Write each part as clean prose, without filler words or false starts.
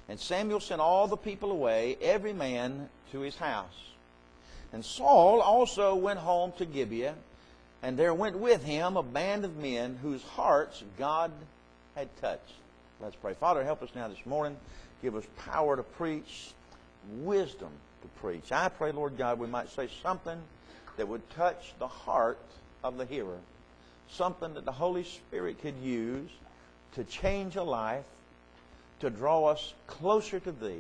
And Samuel sent all the people away, every man to his house. And Saul also went home to Gibeah, and there went with him a band of men whose hearts God had touched. Let's pray. Father, help us now this morning. Give us power to preach, wisdom to preach. I pray, Lord God, we might say something that would touch the heart of the hearer. Something that the Holy Spirit could use to change a life, to draw us closer to Thee,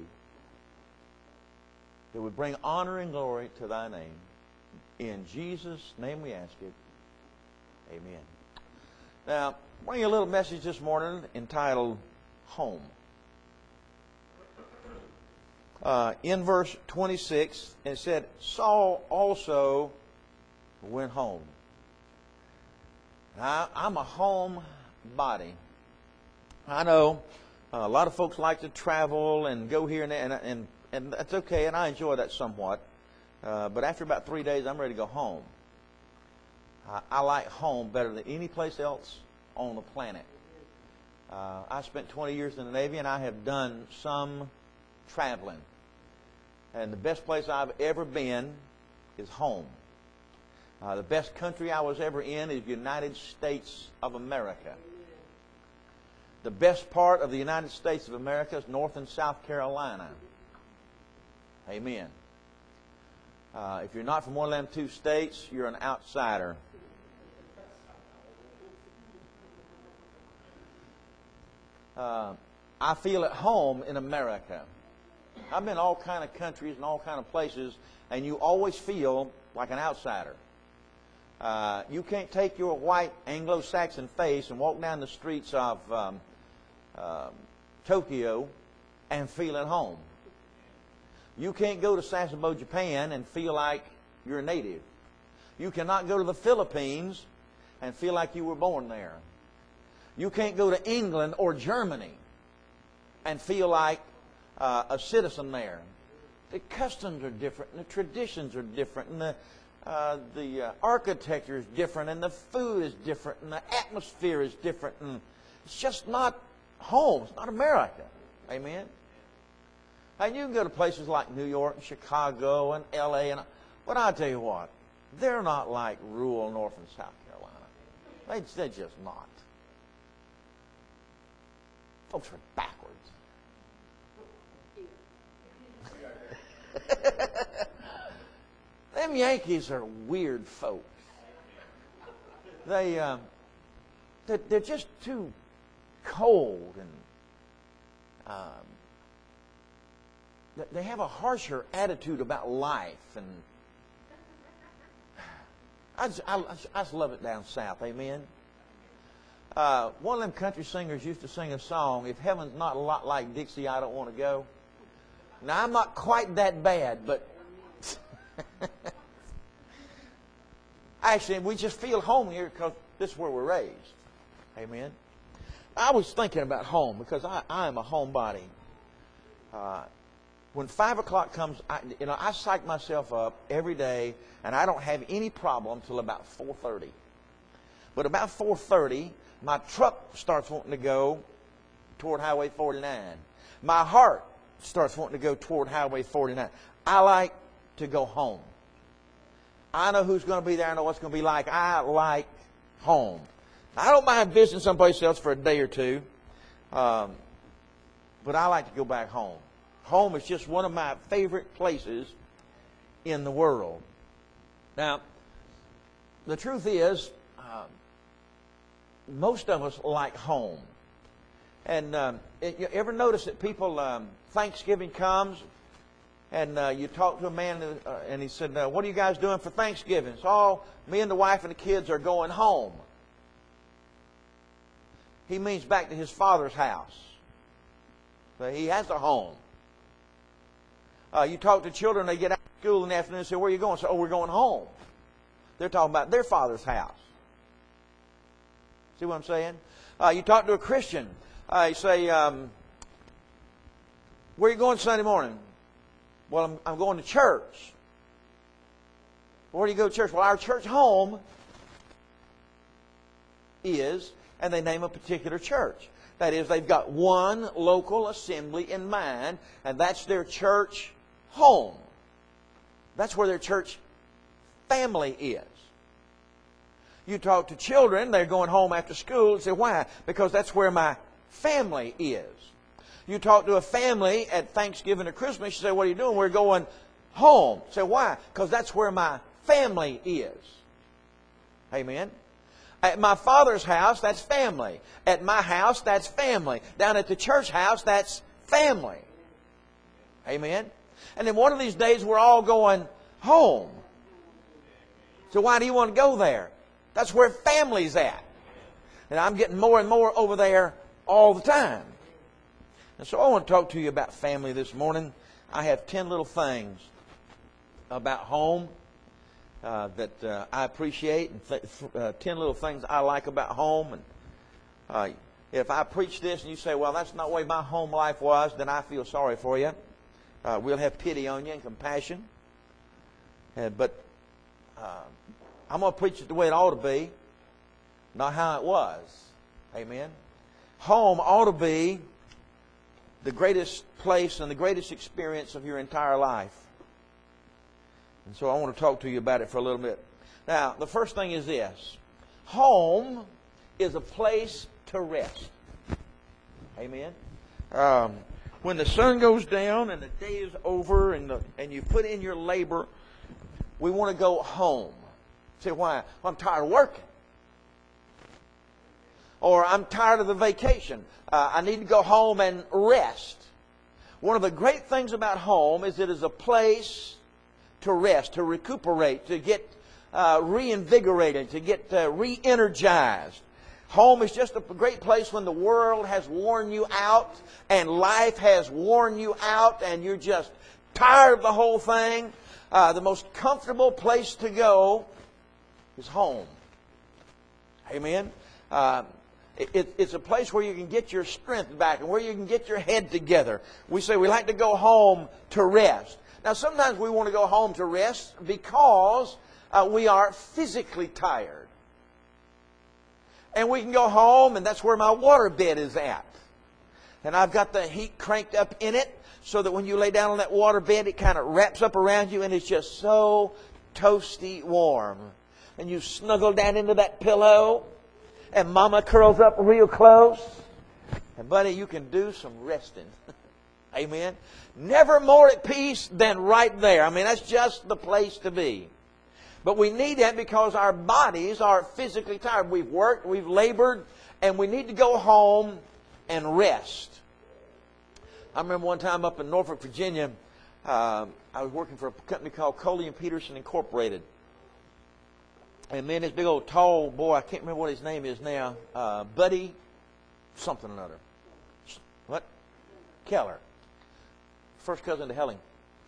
that would bring honor and glory to Thy name. In Jesus' name we ask it. Amen. Now, I bring you a little message this morning entitled Home. In verse 26, it said, Saul also went home. Now, I'm a homebody. I know a lot of folks like to travel and go here and there, and that's okay, and I enjoy that somewhat. But after about 3 days, I'm ready to go home. I like home better than any place else on the planet. I spent 20 years in the Navy, and I have done some traveling. And the best place I've ever been is home. The best country I was ever in is the United States of America. The best part of the United States of America is North and South Carolina. Amen. If you're not from one of them two states, you're an outsider. I feel at home in America. I've been in all kind of countries and all kind of places, and you always feel like an outsider. You can't take your white Anglo-Saxon face and walk down the streets of Tokyo and feel at home. You can't go to Sasebo, Japan and feel like you're a native. You cannot go to the Philippines and feel like you were born there. You can't go to England or Germany and feel like a citizen there. The customs are different, and the traditions are different, and the architecture is different, and the food is different, and the atmosphere is different, and it's just not home. It's not America. Amen? And you can go to places like New York and Chicago and L.A., but I'll tell you what, they're not like rural North and South Carolina. They're just not. Folks are backwards. Them Yankees are weird folks. They're just too cold, and they have a harsher attitude about life, and I just love it down south. Amen. One of them country singers used to sing a song, "If heaven's not a lot like Dixie, I don't want to go." Now, I'm not quite that bad, but actually, we just feel home here because this is where we're raised. Amen. I was thinking about home because I am a homebody. When 5 o'clock comes, I psych myself up every day, and I don't have any problem till about 4:30. But about 4:30, my truck starts wanting to go toward Highway 49. My heart starts wanting to go toward Highway 49. I like to go home. I know who's going to be there. I know what's going to be like. I like home. I don't mind visiting someplace else for a day or two, but I like to go back home. Home is just one of my favorite places in the world. Now, the truth is, most of us like home. And you ever notice that people, Thanksgiving comes, and you talk to a man, and he said, "What are you guys doing for Thanksgiving?" So, me and the wife and the kids are going home. He means back to his father's house. So he has a home. You talk to children, they get out of school in the afternoon and say, "Where are you going?" So, "Oh, we're going home." They're talking about their father's house. See what I'm saying? You talk to a Christian, you say, "Where are you going Sunday morning?" "Well, I'm going to church." "Where do you go to church?" "Well, our church home is," and they name a particular church. That is, they've got one local assembly in mind, and that's their church home. That's where their church family is. You talk to children, they're going home after school, and say, why? Because that's where my family is. You talk to a family at Thanksgiving or Christmas, you say, what are you doing? We're going home. Say, why? Because that's where my family is. Amen. At my father's house, that's family. At my house, that's family. Down at the church house, that's family. Amen. And then one of these days, we're all going home. So why do you want to go there? That's where family's at. And I'm getting more and more over there all the time. And so I want to talk to you about family this morning. I have 10 little things about home that I appreciate, and 10 little things I like about home. And if I preach this and you say, well, that's not the way my home life was, then I feel sorry for you. We'll have pity on you and compassion. But I'm going to preach it the way it ought to be, not how it was. Amen. Home ought to be the greatest place and the greatest experience of your entire life. And so I want to talk to you about it for a little bit. Now, the first thing is this. Home is a place to rest. Amen. When the sun goes down and the day is over and you put in your labor, we want to go home. Say, why? Well, I'm tired of working. Or I'm tired of the vacation. I need to go home and rest. One of the great things about home is it is a place to rest, to recuperate, to get reinvigorated, to get re-energized. Home is just a great place when the world has worn you out and life has worn you out and you're just tired of the whole thing. The most comfortable place to go is home. Amen. It's a place where you can get your strength back and where you can get your head together. We say we like to go home to rest. Now, sometimes we want to go home to rest because we are physically tired. And we can go home, and that's where my water bed is at. And I've got the heat cranked up in it so that when you lay down on that water bed, it kind of wraps up around you, and it's just so toasty warm. And you snuggle down into that pillow, and Mama curls up real close. And buddy, you can do some resting. Amen. Never more at peace than right there. I mean, that's just the place to be. But we need that because our bodies are physically tired. We've worked, we've labored, and we need to go home and rest. I remember one time up in Norfolk, Virginia, I was working for a company called Coley and Peterson Incorporated. And me and this big old tall boy, I can't remember what his name is now, Buddy something or another. What? Keller. First cousin to Helling.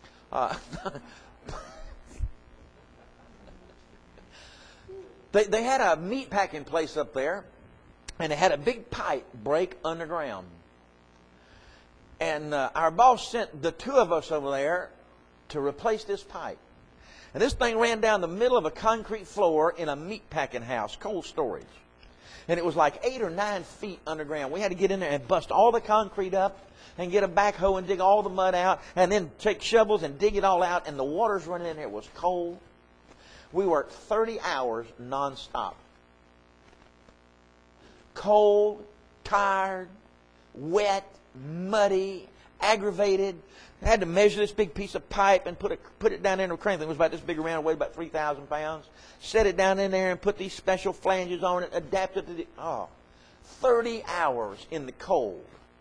They had a meat packing place up there, and they had a big pipe break underground. And our boss sent the two of us over there to replace this pipe. And this thing ran down the middle of a concrete floor in a meat packing house, cold storage. And it was like 8 or 9 feet underground. We had to get in there and bust all the concrete up and get a backhoe and dig all the mud out and then take shovels and dig it all out. And the water's running in there. It was cold. We worked 30 hours nonstop. Cold, tired, wet, muddy, aggravated. I had to measure this big piece of pipe and put it down in a crane. It was about this big around, weighed about 3,000 pounds. Set it down in there and put these special flanges on it, adapted to the... 30 hours in the cold.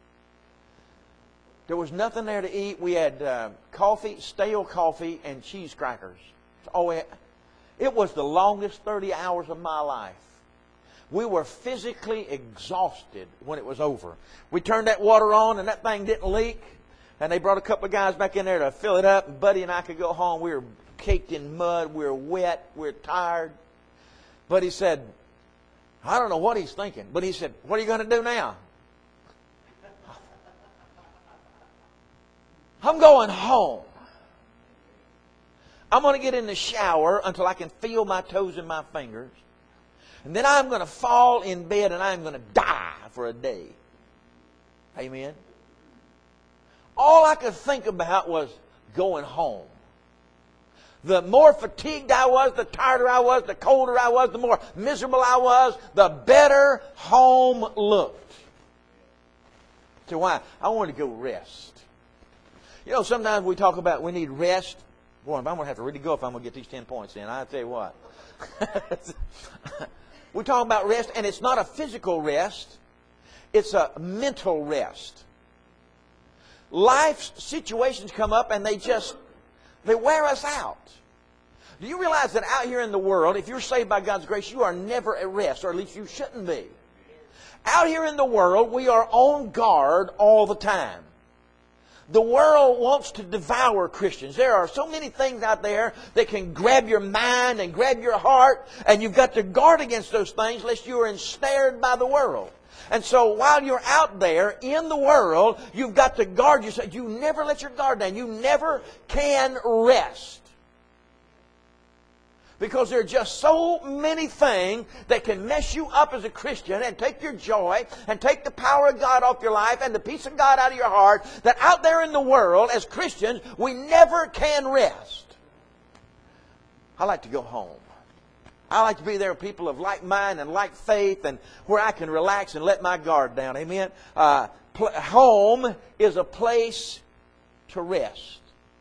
There was nothing there to eat. We had coffee, stale coffee, and cheese crackers. It was the longest 30 hours of my life. We were physically exhausted when it was over. We turned that water on and that thing didn't leak. And they brought a couple of guys back in there to fill it up. And Buddy and I could go home. We were caked in mud. We were wet. We were tired. Buddy said, I don't know what he's thinking. But he said, what are you going to do now? I'm going home. I'm going to get in the shower until I can feel my toes and my fingers. And then I'm going to fall in bed and I'm going to die for a day. Amen. All I could think about was going home. The more fatigued I was, the tireder I was, the colder I was, the more miserable I was, the better home looked. So why? I wanted to go rest. You know, sometimes we talk about we need rest. Boy, I'm going to have to really go if I'm going to get these 10 points in. I'll tell you what. We talk about rest, and it's not a physical rest. It's a mental rest. Life's situations come up and they wear us out. Do you realize that out here in the world, if you're saved by God's grace, you are never at rest, or at least you shouldn't be. Out here in the world, we are on guard all the time. The world wants to devour Christians. There are so many things out there that can grab your mind and grab your heart, and you've got to guard against those things lest you are ensnared by the world. And so while you're out there in the world, you've got to guard yourself. You never let your guard down. You never can rest. Because there are just so many things that can mess you up as a Christian and take your joy and take the power of God off your life and the peace of God out of your heart, that out there in the world, as Christians, we never can rest. I like to go home. I like to be there with people of like mind and like faith, and where I can relax and let my guard down. Amen. Home is a place to rest.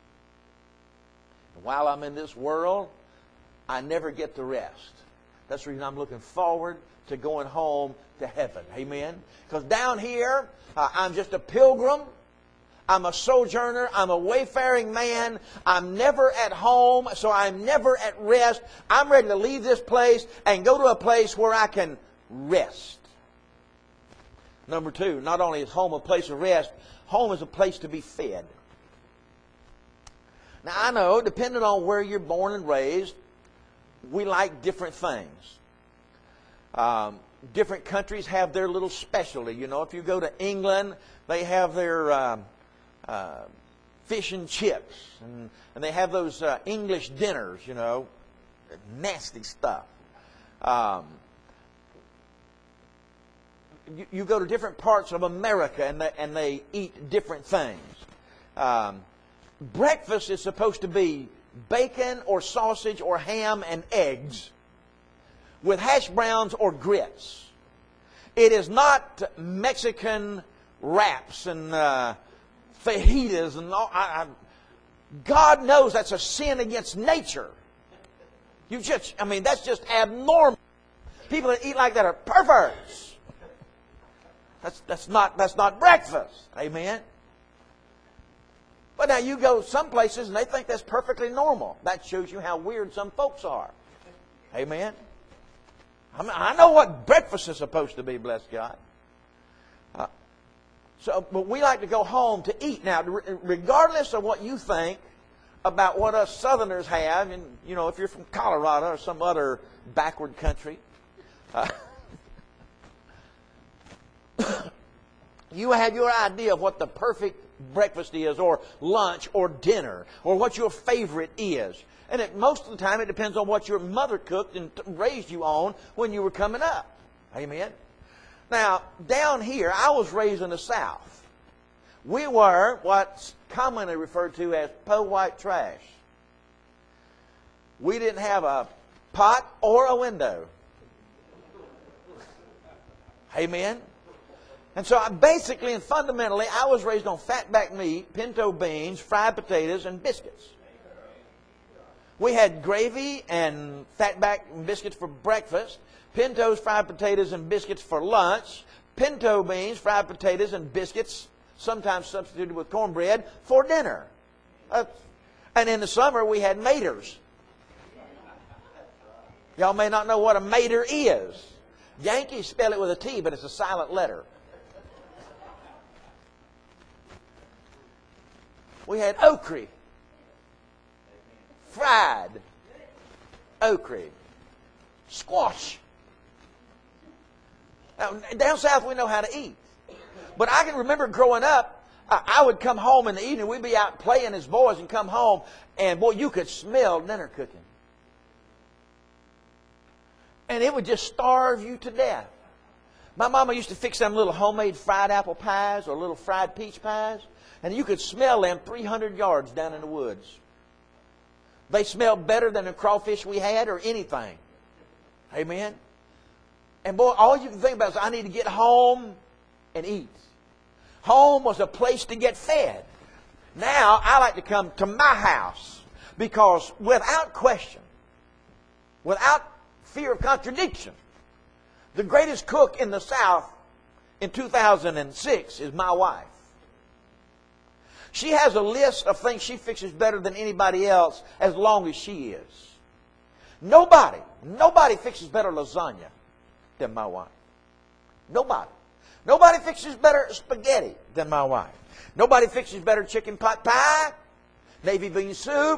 And while I'm in this world, I never get to rest. That's the reason I'm looking forward to going home to heaven. Amen. Because down here, I'm just a pilgrim. I'm a sojourner. I'm a wayfaring man. I'm never at home, so I'm never at rest. I'm ready to leave this place and go to a place where I can rest. Number two, not only is home a place of rest, home is a place to be fed. Now, I know, depending on where you're born and raised, we like different things. Different countries have their little specialty. You know, if you go to England, they have their fish and chips, and they have those English dinners, you know, nasty stuff. You go to different parts of America, and they eat different things. Breakfast is supposed to be bacon or sausage or ham and eggs with hash browns or grits. It is not Mexican wraps and fajitas and all. God knows that's a sin against nature. That's just abnormal. People that eat like that are perverts. That's not breakfast. Amen. But now you go some places and they think that's perfectly normal. That shows you how weird some folks are. Amen. I know what breakfast is supposed to be, bless God. But we like to go home to eat. Now, regardless of what you think about what us Southerners have, and you know, if you're from Colorado or some other backward country, you have your idea of what the perfect breakfast is, or lunch, or dinner, or what your favorite is. And most of the time it depends on what your mother cooked and raised you on when you were coming up. Amen. Now, down here, I was raised in the South. We were what's commonly referred to as po' white trash. We didn't have a pot or a window. Amen. And so basically and fundamentally, I was raised on fatback meat, pinto beans, fried potatoes, and biscuits. We had gravy and fatback and biscuits for breakfast, pintos, fried potatoes, and biscuits for lunch, pinto beans, fried potatoes, and biscuits, sometimes substituted with cornbread, for dinner. And in the summer, we had maters. Y'all may not know what a mater is. Yankees spell it with a T, but it's a silent letter. We had okra, fried okra, squash. Now, down south we know how to eat. But I can remember growing up, I would come home in the evening, we'd be out playing as boys and come home, and boy, you could smell dinner cooking. And it would just starve you to death. My mama used to fix them little homemade fried apple pies or little fried peach pies, and you could smell them 300 yards down in the woods. They smelled better than the crawfish we had or anything. Amen? And boy, all you can think about is, I need to get home and eat. Home was a place to get fed. Now, I like to come to my house because without question, without fear of contradiction, the greatest cook in the South in 2006 is my wife. She has a list of things she fixes better than anybody else as long as she is. Nobody fixes better lasagna than my wife. Nobody. Nobody fixes better spaghetti than my wife. Nobody fixes better chicken pot pie, navy bean soup,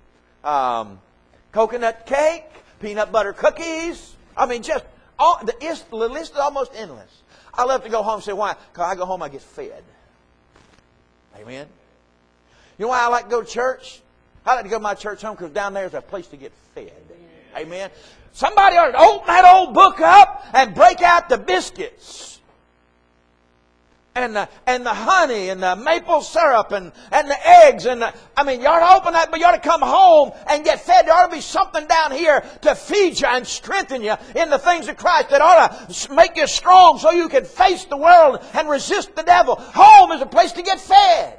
coconut cake, peanut butter cookies. I mean, just the list is almost endless. I love to go home and say, why? Because I go home, I get fed. Amen. You know why I like to go to church? I like to go to my church home because down there is a place to get fed. Amen. Somebody ought to open that old book up and break out the biscuits. And the honey and the maple syrup and the eggs you ought to open that, but you ought to come home and get fed. There ought to be something down here to feed you and strengthen you in the things of Christ that ought to make you strong so you can face the world and resist the devil. Home is a place to get fed.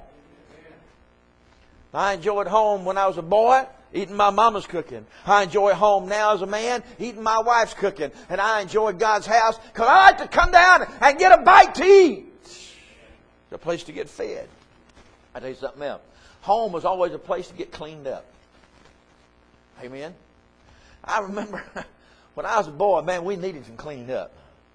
I enjoyed home when I was a boy, eating my mama's cooking. I enjoy home now as a man, eating my wife's cooking. And I enjoy God's house because I like to come down and get a bite to eat. It's a place to get fed. I tell you something else. Home was always a place to get cleaned up. Amen. I remember when I was a boy, man, we needed some cleaning up.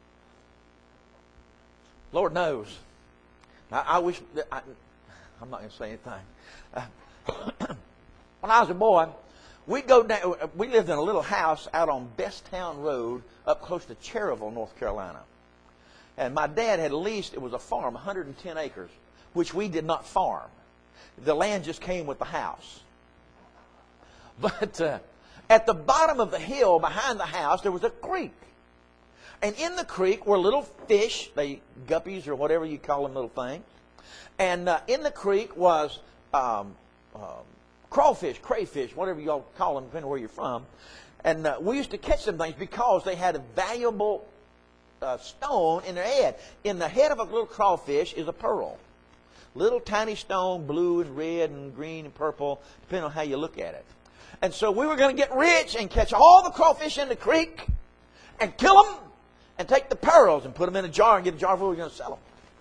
Lord knows. I wish I'm not going to say anything. When I was a boy, we'd go down. We lived in a little house out on Besttown Road, up close to Cherryville, North Carolina. And my dad had leased, it was a farm, 110 acres, which we did not farm. The land just came with the house. But at the bottom of the hill behind the house, there was a creek. And in the creek were little fish, guppies or whatever you call them, little things. And in the creek was crawfish, crayfish, whatever you all call them, depending on where you're from. And we used to catch them things because they had a valuable stone in their head. In the head of a little crawfish is a pearl. Little tiny stone, blue and red and green and purple, depending on how you look at it. And so we were going to get rich and catch all the crawfish in the creek and kill them and take the pearls and put them in a jar and get a jar full. We were going to sell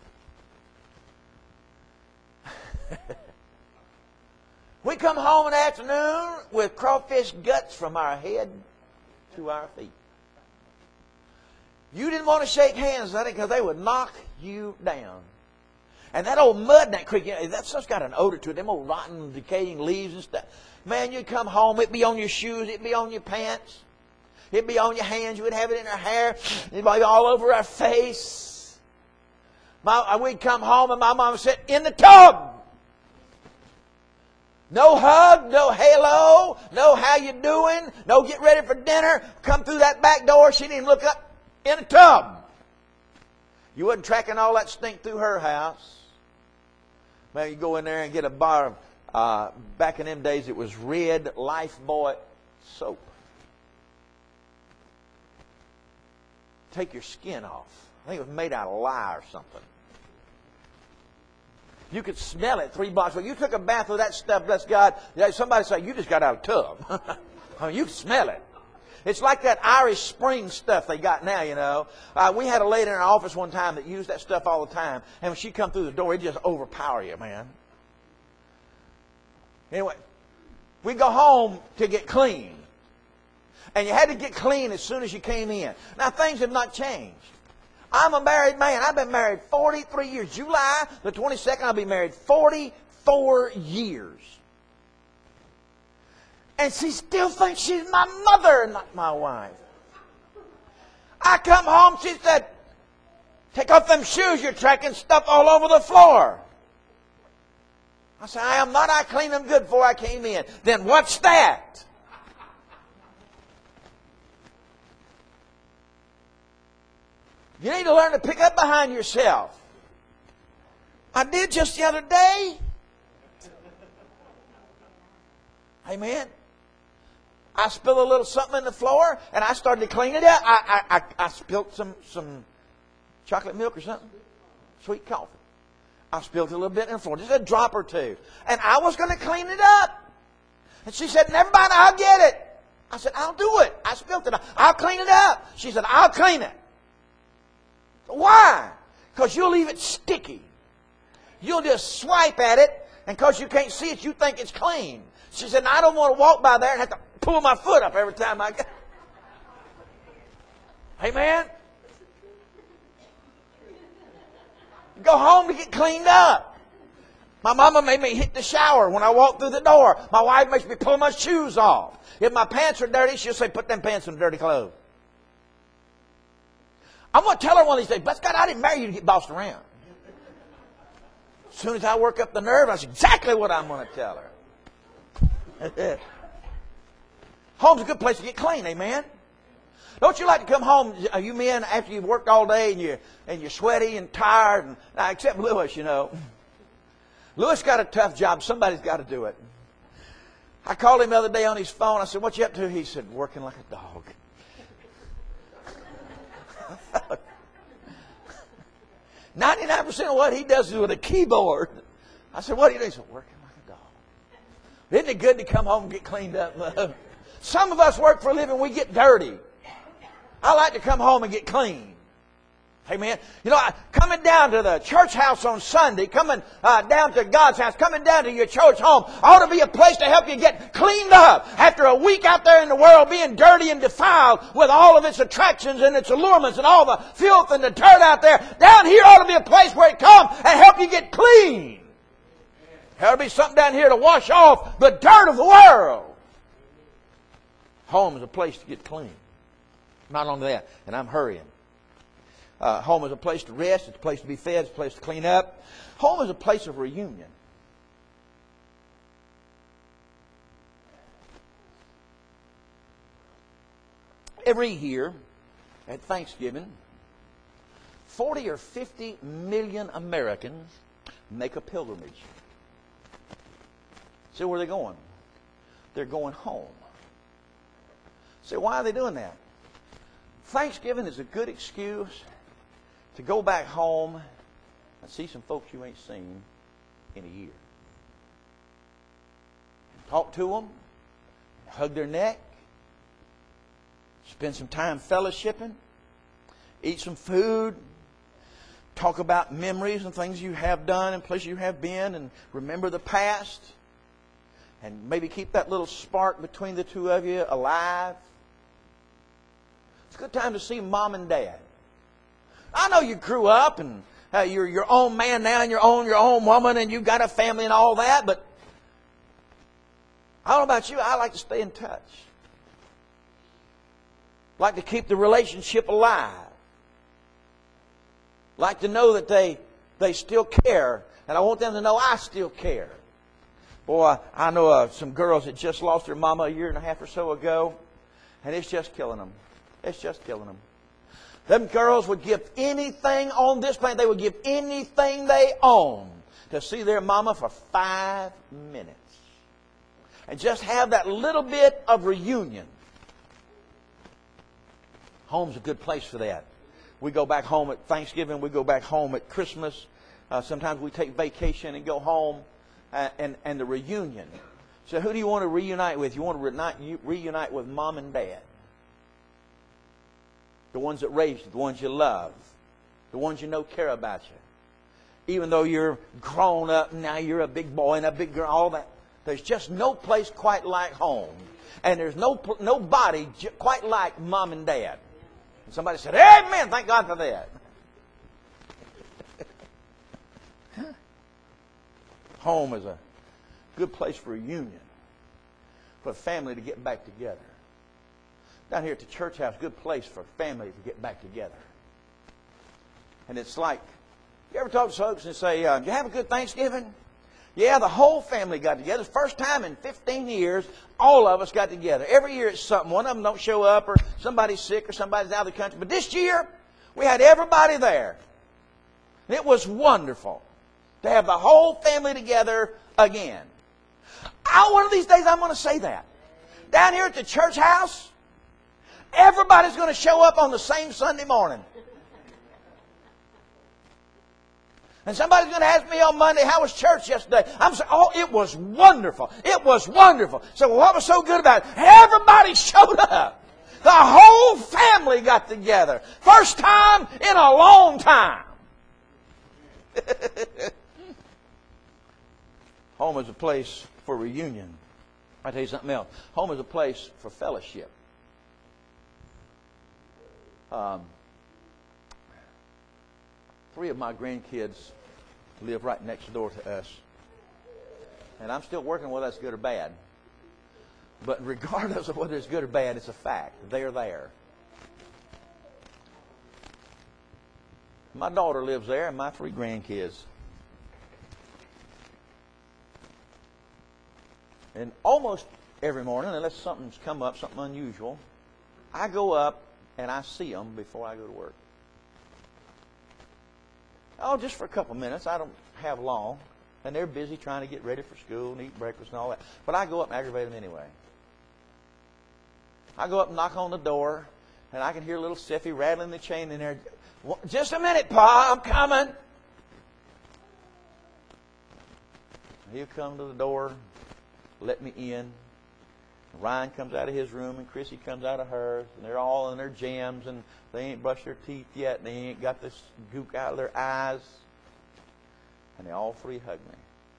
them. We come home in the afternoon with crawfish guts from our head to our feet. You didn't want to shake hands with it because they would knock you down. And that old mud in that creek, that stuff's got an odor to it. Them old rotten, decaying leaves and stuff. Man, you'd come home, it'd be on your shoes, it'd be on your pants. It'd be on your hands, you would have it in our hair. It'd be all over our face. We'd come home and my mom would sit in the tub. No hug, no hello, no how you doing, no get ready for dinner. Come through that back door, she didn't even look up. In a tub. You wasn't tracking all that stink through her house. Man, you go in there and get a bar of, back in them days, it was red Lifebuoy soap. Take your skin off. I think it was made out of lye or something. You could smell it 3 blocks away. You took a bath with that stuff, bless God. Somebody say, you just got out of a tub. I mean, you can smell it. It's like that Irish Spring stuff they got now, you know. We had a lady in our office one time that used that stuff all the time. And when she come through the door, it'd just overpower you, man. Anyway, we go home to get clean. And you had to get clean as soon as you came in. Now, things have not changed. I'm a married man. I've been married 43 years. July the 22nd, I'll be married 44 years. And she still thinks she's my mother, not my wife. I come home, she said, take off them shoes, you're tracking stuff all over the floor. I said, I am not. I cleaned them good before I came in. Then what's that? You need to learn to pick up behind yourself. I did just the other day. Amen. I spilled a little something in the floor, and I started to clean it up. I spilled some chocolate milk or something, sweet coffee. I spilled a little bit in the floor, just a drop or two. And I was going to clean it up. And she said, never mind, I'll get it. I said, I'll do it. I spilled it. I'll clean it up. She said, I'll clean it. Why? Because you'll leave it sticky. You'll just swipe at it, and because you can't see it, you think it's clean. She said, I don't want to walk by there and have to pull my foot up every time I get. Amen? Go home to get cleaned up. My mama made me hit the shower when I walk through the door. My wife makes me pull my shoes off. If my pants are dirty, she'll say, put them pants in dirty clothes. I'm going to tell her one of these days, bless God, I didn't marry you to get bossed around. As soon as I work up the nerve, that's exactly what I'm going to tell her. Home's a good place to get clean, amen? Don't you like to come home, you men, after you've worked all day and you're sweaty and tired? And, now, except Lewis, you know. Lewis got a tough job. Somebody's got to do it. I called him the other day on his phone. I said, what you up to? He said, working like a dog. 99% of what he does is with a keyboard. I said, what do you do? He said, working like a dog. Isn't it good to come home and get cleaned up, love? Some of us work for a living, we get dirty. I like to come home and get clean. Amen. You know, coming down to the church house on Sunday, coming down to God's house, coming down to your church home ought to be a place to help you get cleaned up. After a week out there in the world being dirty and defiled with all of its attractions and its allurements and all the filth and the dirt out there, down here ought to be a place where it come and help you get clean. There ought to be something down here to wash off the dirt of the world. Home is a place to get clean. Not only that, and I'm hurrying. Home is a place to rest. It's a place to be fed. It's a place to clean up. Home is a place of reunion. Every year at Thanksgiving, 40 or 50 million Americans make a pilgrimage. See where they're going? They're going home. See, why are they doing that? Thanksgiving is a good excuse to go back home and see some folks you ain't seen in a year. Talk to them, hug their neck, spend some time fellowshipping, eat some food, talk about memories and things you have done and places you have been, and remember the past, and maybe keep that little spark between the two of you alive. It's a good time to see Mom and Dad. I know you grew up and you're your own man now and you own your own woman and you've got a family and all that, but I don't know about you, I like to stay in touch. Like to keep the relationship alive. Like to know that they still care, and I want them to know I still care. Boy, I know some girls that just lost their mama a year and a half or so ago, and it's just killing them. It's just killing them. Them girls would give anything on this planet. They would give anything they own to see their mama for 5 minutes. And just have that little bit of reunion. Home's a good place for that. We go back home at Thanksgiving. We go back home at Christmas. Sometimes we take vacation and go home. And the reunion. So who do you want to reunite with? You want to reunite with Mom and Dad. The ones that raised you, the ones you love, the ones you know care about you. Even though you're grown up, now you're a big boy and a big girl, all that. There's just no place quite like home. And there's nobody quite like Mom and Dad. And somebody said, amen, thank God for that. Home is a good place for reunion, for a family to get back together. Down here at the church house, good place for family to get back together. And it's like, you ever talk to folks and say, did you have a good Thanksgiving? Yeah, the whole family got together. First time in 15 years, all of us got together. Every year it's something. One of them don't show up, or somebody's sick, or somebody's out of the country. But this year, We had everybody there. And it was wonderful to have the whole family together again. One of these days I'm going to say that. Down here at the church house, everybody's going to show up on the same Sunday morning. And somebody's going to ask me on Monday, how was church yesterday? I'm saying, oh, it was wonderful. It was wonderful. So what was so good about it? Everybody showed up. The whole family got together. First time in a long time. Home is a place for reunion. I'll tell you something else. Home is a place for fellowship. Three of my grandkids live right next door to us. And I'm still working whether that's good or bad. But regardless of whether it's good or bad, it's a fact. They're there. My daughter lives there and my three grandkids. And almost every morning, unless something's come up, something unusual, I go up and I see them before I go to work. Oh, just for a couple minutes. I don't have long. And they're busy trying to get ready for school and eat breakfast and all that. But I go up and aggravate them anyway. I go up and knock on the door, and I can hear little Steffi rattling the chain in there. Just a minute, Pa, I'm coming. He'll come to the door, let me in. Ryan comes out of his room, and Chrissy comes out of hers, and they're all in their jams, and they ain't brushed their teeth yet, and they ain't got this gook out of their eyes. And they all three hug me.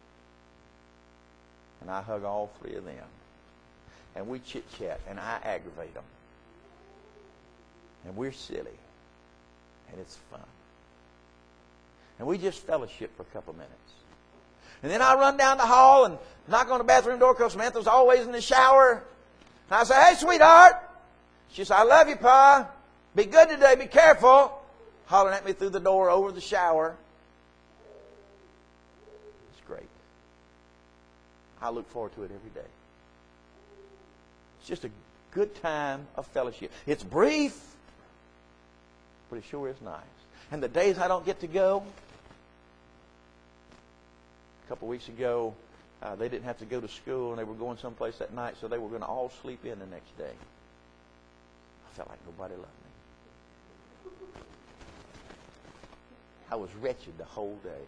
And I hug all three of them. And we chit-chat, and I aggravate them. And we're silly. And it's fun. And we just fellowship for a couple minutes. And then I run down the hall and knock on the bathroom door because Samantha's always in the shower. And I say, hey, sweetheart. She says, I love you, Pa. Be good today. Be careful. Hollering at me through the door over the shower. It's great. I look forward to it every day. It's just a good time of fellowship. It's brief, but it sure is nice. And the days I don't get to go, a couple weeks ago, they didn't have to go to school and they were going someplace that night, so they were going to all sleep in the next day. I felt like nobody loved me. I was wretched the whole day.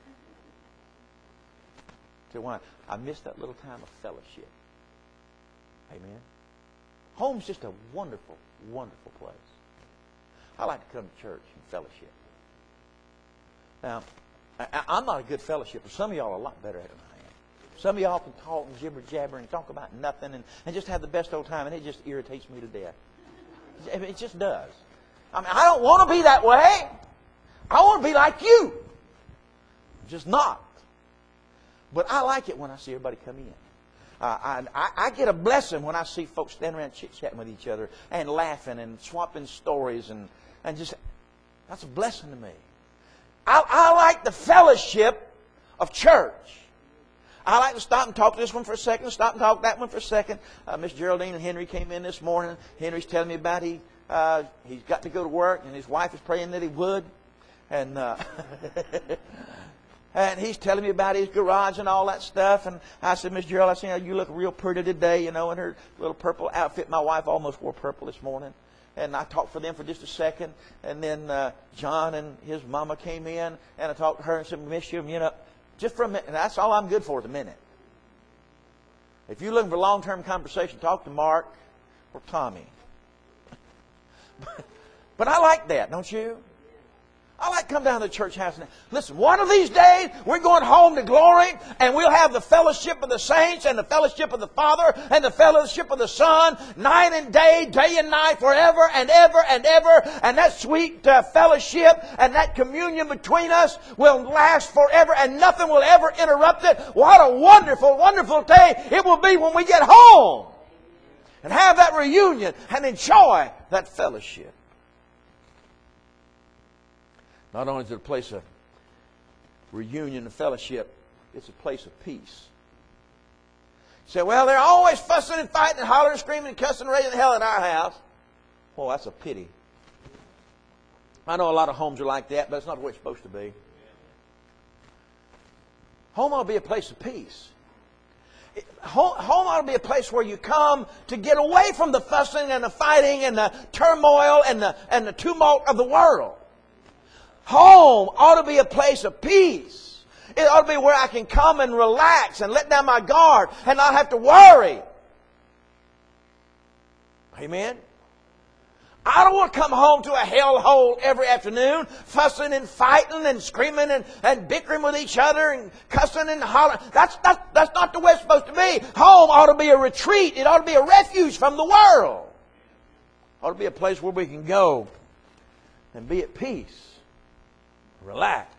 Till when I missed that little time of fellowship. Amen. Home's just a wonderful, wonderful place. I like to come to church and fellowship. Now, I'm not a good fellowshipper. Some of y'all are a lot better at it than I am. Some of y'all can talk and jibber-jabber and talk about nothing and just have the best old time, and it just irritates me to death. It just does. I mean, I don't want to be that way. I want to be like you. I'm just not. But I like it when I see everybody come in. I get a blessing when I see folks standing around chit-chatting with each other and laughing and swapping stories and just, that's a blessing to me. I like the fellowship of church. I like to stop and talk to this one for a second, stop and talk to that one for a second. Miss Geraldine and Henry came in this morning. Henry's telling me about he's got to go to work and his wife is praying that he would. And and he's telling me about his garage and all that stuff. And I said, Miss Gerald, I said, you look real pretty today, in her little purple outfit. My wife almost wore purple this morning. And I talked for them for just a second. And then John and his mama came in, and I talked to her and said, miss you, just for a minute. And that's all I'm good for is a minute. If you're looking for long-term conversation, talk to Mark or Tommy. But I like that, don't you? I like to come down to the church house. Listen, one of these days, we're going home to glory, and we'll have the fellowship of the saints, and the fellowship of the Father, and the fellowship of the Son, night and day and night, forever and ever and ever. And that sweet fellowship and that communion between us will last forever, and nothing will ever interrupt it. What a wonderful, wonderful day it will be when we get home and have that reunion and enjoy that fellowship. Not only is it a place of reunion and fellowship, it's a place of peace. You say, well, they're always fussing and fighting and hollering and screaming and cussing and raising hell in our house. Oh, that's a pity. I know a lot of homes are like that, but it's not the way it's supposed to be. Home ought to be a place of peace. Home ought to be a place where you come to get away from the fussing and the fighting and the turmoil and the tumult of the world. Home ought to be a place of peace. It ought to be where I can come and relax and let down my guard and not have to worry. Amen? I don't want to come home to a hellhole every afternoon, fussing and fighting and screaming and bickering with each other and cussing and hollering. That's not the way it's supposed to be. Home ought to be a retreat. It ought to be a refuge from the world. It ought to be a place where we can go and be at peace, relax.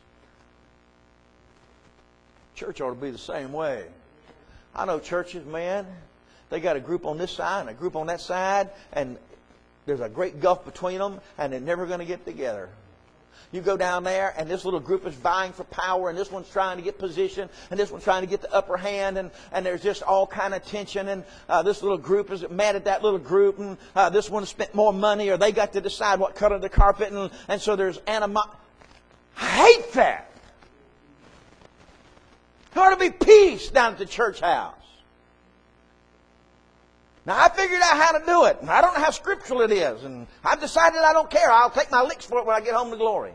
Church ought to be the same way. I know churches, man, they got a group on this side and a group on that side, and there's a great gulf between them, and they're never going to get together. You go down there, and this little group is vying for power, and this one's trying to get position, and this one's trying to get the upper hand, and there's just all kind of tension, and this little group is mad at that little group, and this one spent more money, or they got to decide what color the carpet, and so there's animosity. I hate that. There ought to be peace down at the church house. Now, I figured out how to do it. And I don't know how scriptural it is. And I've decided I don't care. I'll take my licks for it when I get home to glory.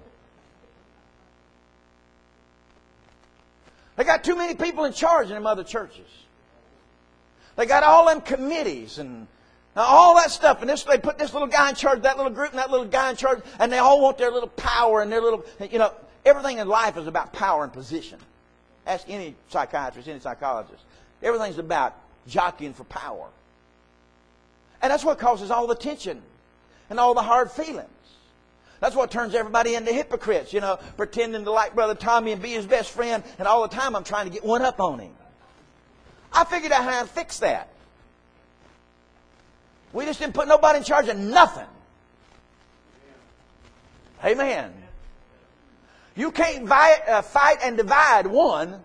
They got too many people in charge in them other churches. They got all them committees and all that stuff. And they put this little guy in charge, that little group, and that little guy in charge. And they all want their little power and their little, everything in life is about power and position. Ask any psychiatrist, any psychologist. Everything's about jockeying for power. And that's what causes all the tension and all the hard feelings. That's what turns everybody into hypocrites, pretending to like Brother Tommy and be his best friend, and all the time I'm trying to get one up on him. I figured out how to fix that. We just didn't put nobody in charge of nothing. Amen. You can't fight and divide one.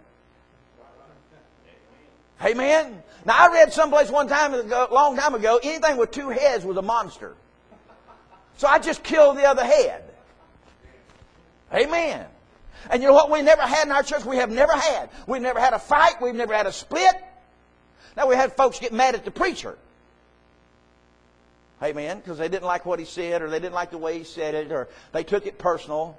Amen. Now, I read someplace long time ago, anything with two heads was a monster. So I just killed the other head. Amen. And you know what we never had in our church? We have never had. We've never had a fight. We've never had a split. Now, we had folks get mad at the preacher. Amen. Because they didn't like what he said, or they didn't like the way he said it, or they took it personal,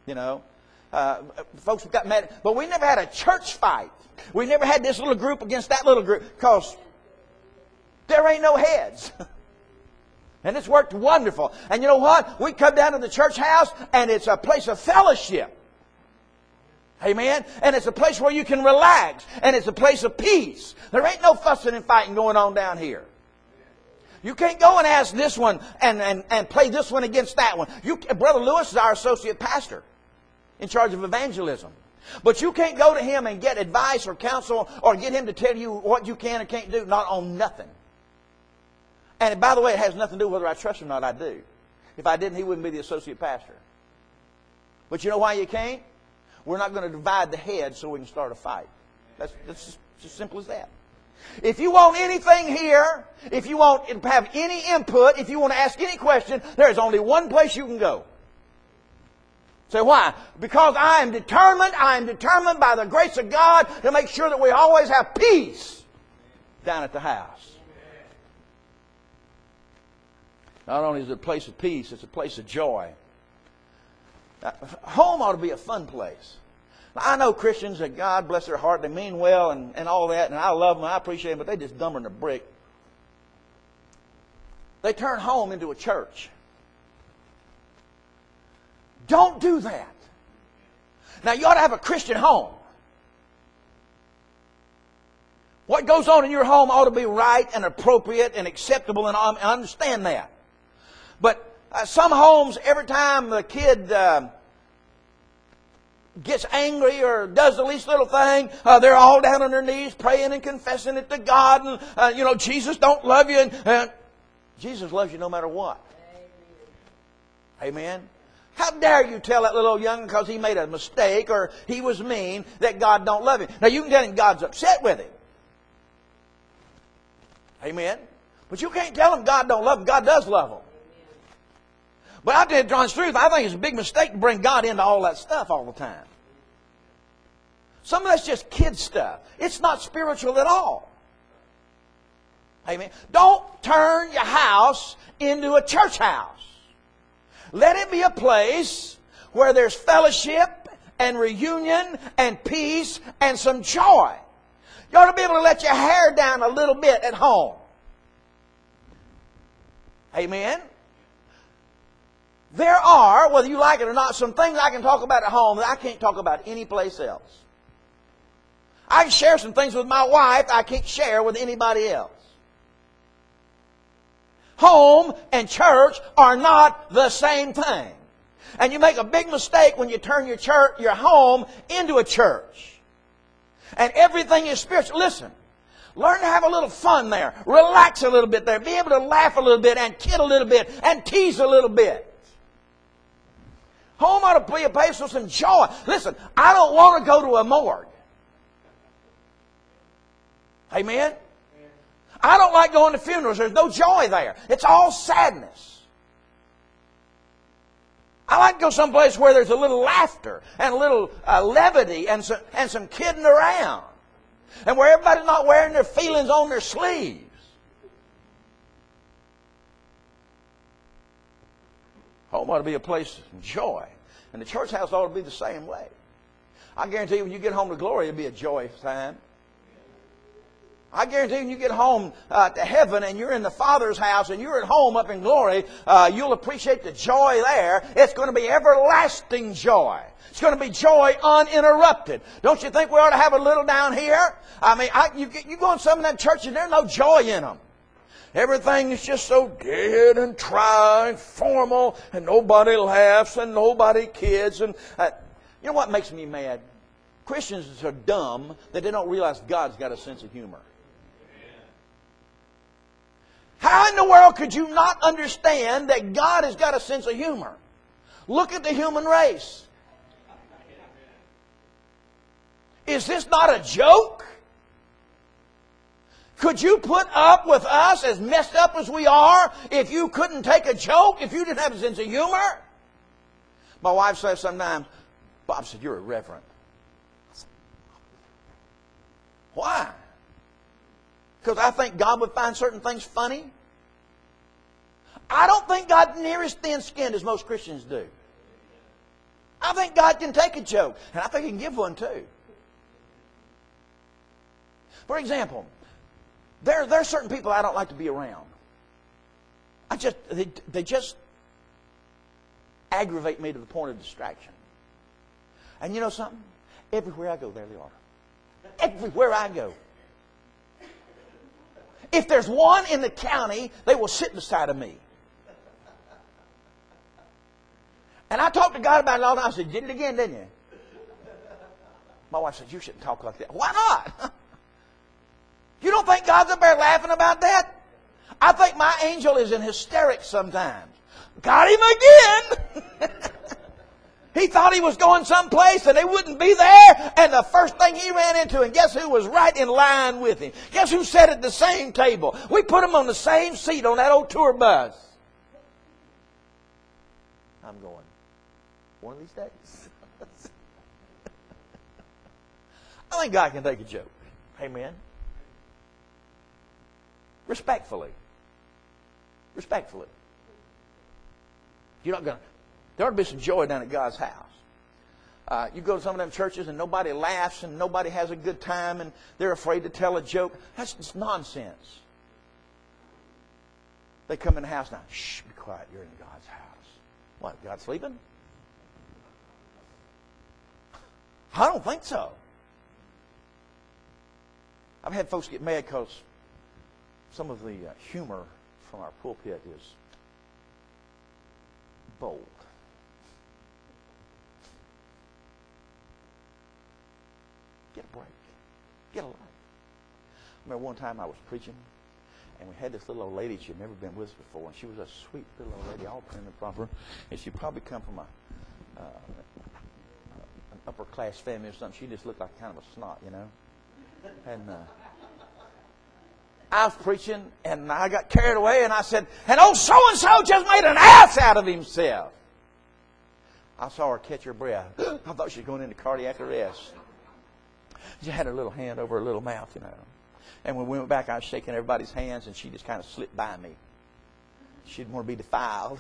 folks got mad. But we never had a church fight. We never had this little group against that little group, because there ain't no heads. And it's worked wonderful. And you know what? We come down to the church house, and it's a place of fellowship. Amen? And it's a place where you can relax. And it's a place of peace. There ain't no fussing and fighting going on down here. You can't go and ask this one and play this one against that one. Brother Lewis is our associate pastor in charge of evangelism. But you can't go to him and get advice or counsel or get him to tell you what you can and can't do, not on nothing. And by the way, it has nothing to do with whether I trust him or not. I do. If I didn't, he wouldn't be the associate pastor. But you know why you can't? We're not going to divide the head so we can start a fight. That's just as simple as that. If you want anything here, if you want to have any input, if you want to ask any question, there is only one place you can go. Say, why? Because I am determined by the grace of God to make sure that we always have peace down at the house. Not only is it a place of peace, it's a place of joy. Home ought to be a fun place. Now, I know Christians that, God bless their heart, they mean well and all that, and I love them, I appreciate them, but they just dumber than a brick. They turn home into a church. Don't do that. Now, you ought to have a Christian home. What goes on in your home ought to be right and appropriate and acceptable, and I understand that. But some homes, every time the kid gets angry or does the least little thing, they're all down on their knees praying and confessing it to God. And, Jesus don't love you. And Jesus loves you no matter what. Amen. How dare you tell that little old young because he made a mistake or he was mean that God don't love him. Now you can tell him God's upset with him. Amen. But you can't tell him God don't love him. God does love him. But I tell you, John's truth, I think it's a big mistake to bring God into all that stuff all the time. Some of that's just kid stuff. It's not spiritual at all. Amen. Don't turn your house into a church house. Let it be a place where there's fellowship and reunion and peace and some joy. You ought to be able to let your hair down a little bit at home. Amen. There are, whether you like it or not, some things I can talk about at home that I can't talk about anyplace else. I can share some things with my wife I can't share with anybody else. Home and church are not the same thing. And you make a big mistake when you turn your home into a church. And everything is spiritual. Listen, learn to have a little fun there. Relax a little bit there. Be able to laugh a little bit and kid a little bit and tease a little bit. Home ought to be a place with some joy. Listen, I don't want to go to a morgue. Amen? I don't like going to funerals. There's no joy there. It's all sadness. I like to go someplace where there's a little laughter and a little levity and some kidding around. And where everybody's not wearing their feelings on their sleeves. Home ought to be a place of joy. And the church house ought to be the same way. I guarantee you when you get home to glory, it'll be a joyous time. I guarantee when you get home to heaven and you're in the Father's house and you're at home up in glory, you'll appreciate the joy there. It's going to be everlasting joy. It's going to be joy uninterrupted. Don't you think we ought to have a little down here? I mean, you go in some of them churches, there's no joy in them. Everything is just so dead and dry and formal, and nobody laughs and nobody kids. And you know what makes me mad? Christians are so dumb that they don't realize God's got a sense of humor. How in the world could you not understand that God has got a sense of humor? Look at the human race. Is this not a joke? Could you put up with us as messed up as we are if you couldn't take a joke, if you didn't have a sense of humor? My wife says sometimes, Bob said, you're irreverent. Why? Because I think God would find certain things funny? I don't think God's near as thin-skinned as most Christians do. I think God can take a joke, and I think He can give one too. For example, there are certain people I don't like to be around. They just aggravate me to the point of distraction. And you know something? Everywhere I go, there they are. Everywhere I go. If there's one in the county, they will sit beside of me. And I talked to God about it all the time. I said, did it again, didn't you? My wife said, you shouldn't talk like that. Why not? You don't think God's up there laughing about that? I think my angel is in hysterics sometimes. Got him again! He thought he was going someplace and they wouldn't be there. And the first thing he ran into, and guess who was right in line with him? Guess who sat at the same table? We put him on the same seat on that old tour bus. I'm going, one of these days. I think God can take a joke. Amen. Respectfully. Respectfully. You're not going to... There ought to be some joy down at God's house. You go to some of them churches and nobody laughs and nobody has a good time and they're afraid to tell a joke. That's just nonsense. They come in the house now. Shh, be quiet. You're in God's house. What, God sleeping? I don't think so. I've had folks get mad because some of the humor from our pulpit is bold. Get a break. Get a life. I remember one time I was preaching, and we had this little old lady. She had never been with us before, and she was a sweet little old lady, all prim and proper. And she probably come from an upper-class family or something. She just looked like kind of a snot, you know. And I was preaching, and I got carried away, and I said, and old so-and-so just made an ass out of himself. I saw her catch her breath. I thought she was going into cardiac arrest. She had her little hand over her little mouth, you know. And when we went back, I was shaking everybody's hands, and she just kind of slipped by me. She didn't want to be defiled.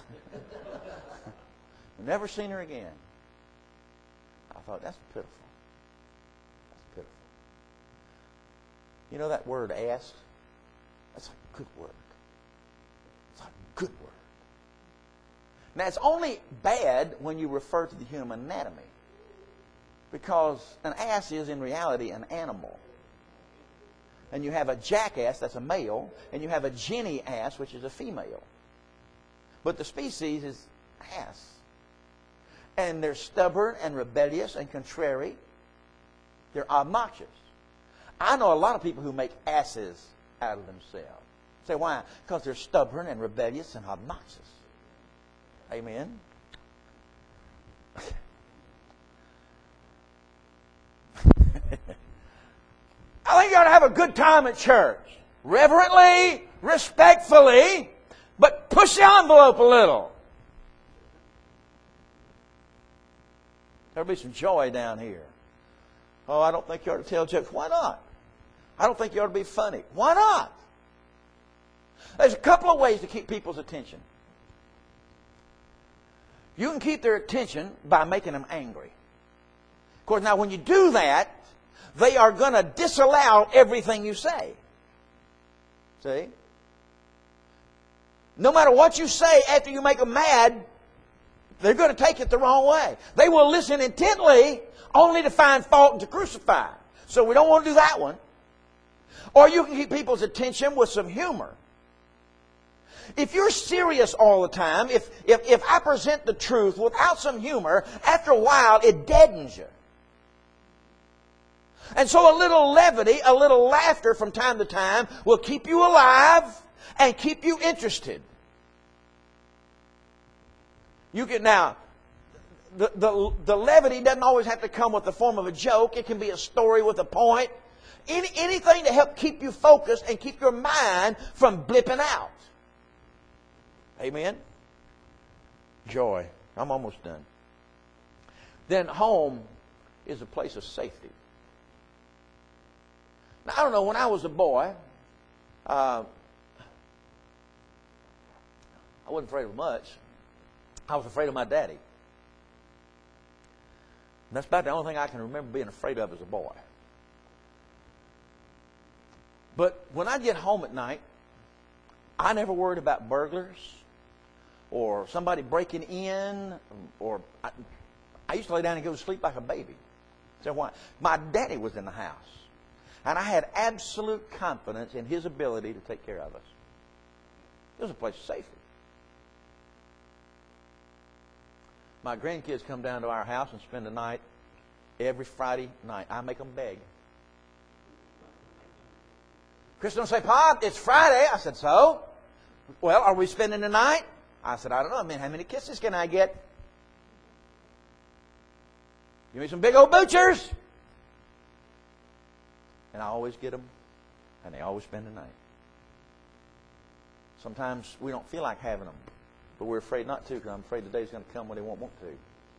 Never seen her again. I thought, that's pitiful. That's pitiful. You know that word ass? That's a good word. It's a good word. Now, it's only bad when you refer to the human anatomy, because an ass is, in reality, an animal. And you have a jackass, that's a male, and you have a jenny ass, which is a female. But the species is ass. And they're stubborn and rebellious and contrary. They're obnoxious. I know a lot of people who make asses out of themselves. Say, why? Because they're stubborn and rebellious and obnoxious. Amen. I think you ought to have a good time at church. Reverently, respectfully, but push the envelope a little. There'll be some joy down here. Oh, I don't think you ought to tell jokes. Why not? I don't think you ought to be funny. Why not? There's a couple of ways to keep people's attention. You can keep their attention by making them angry. Of course, now when you do that, they are going to disallow everything you say. See? No matter what you say after you make them mad, they're going to take it the wrong way. They will listen intently only to find fault and to crucify. So we don't want to do that one. Or you can keep people's attention with some humor. If you're serious all the time, if I present the truth without some humor, after a while it deadens you. And so a little levity, a little laughter from time to time will keep you alive and keep you interested. You can now, the levity doesn't always have to come with the form of a joke. It can be a story with a point. Anything to help keep you focused and keep your mind from blipping out. Amen? Joy. I'm almost done. Then home is a place of safety. Now, I don't know, when I was a boy, I wasn't afraid of much. I was afraid of my daddy. And that's about the only thing I can remember being afraid of as a boy. But when I get home at night, I never worried about burglars or somebody breaking in, or I used to lay down and go to sleep like a baby. So why? My daddy was in the house. And I had absolute confidence in his ability to take care of us. It was a place of safety. My grandkids come down to our house and spend the night every Friday night. I make them beg. Kristen will say, "Pa, it's Friday." I said, "So? Well, are we spending the night?" I said, "I don't know. I mean, how many kisses can I get?" "Give me some big old boochers." And I always get them, and they always spend the night. Sometimes we don't feel like having them, but we're afraid not to, because I'm afraid the day's going to come when they won't want to.